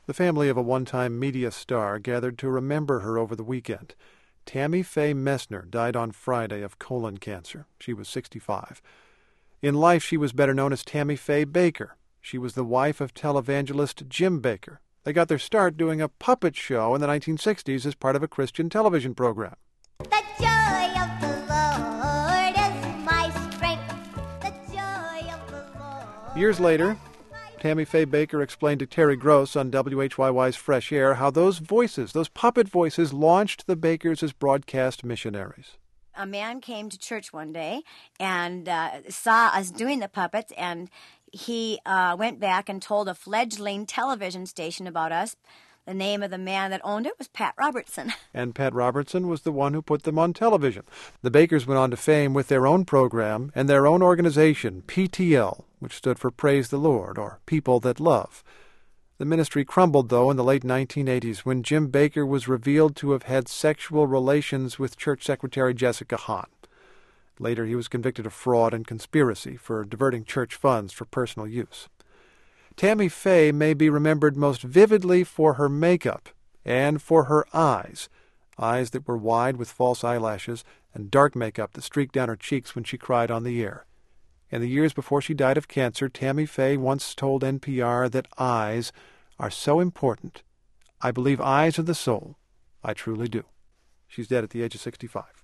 The family of a one-time media star gathered to remember her over the weekend. Tammy Faye Messner died on Friday of colon cancer. She was 65. In life, she was better known as Tammy Faye Bakker. She was the wife of televangelist Jim Bakker. They got their start doing a puppet show in the 1960s as part of a Christian television program. The joy of the Lord is my strength. The joy of the Lord. Years later, Tammy Faye Bakker explained to Terry Gross on WHYY's Fresh Air how those voices, those puppet voices, launched the Bakkers as broadcast missionaries. A man came to church one day and saw us doing the puppets, and he went back and told a fledgling television station about us. The name of the man that owned it was Pat Robertson. And Pat Robertson was the one who put them on television. The Bakkers went on to fame with their own program and their own organization, PTL, which stood for Praise the Lord, or People That Love. The ministry crumbled, though, in the late 1980s when Jim Bakker was revealed to have had sexual relations with Church Secretary Jessica Hahn. Later, he was convicted of fraud and conspiracy for diverting church funds for personal use. Tammy Faye may be remembered most vividly for her makeup and for her eyes that were wide with false eyelashes and dark makeup that streaked down her cheeks when she cried on the air. In the years before she died of cancer, Tammy Faye once told NPR that eyes are so important. I believe eyes are the soul. I truly do. She's dead at the age of 65.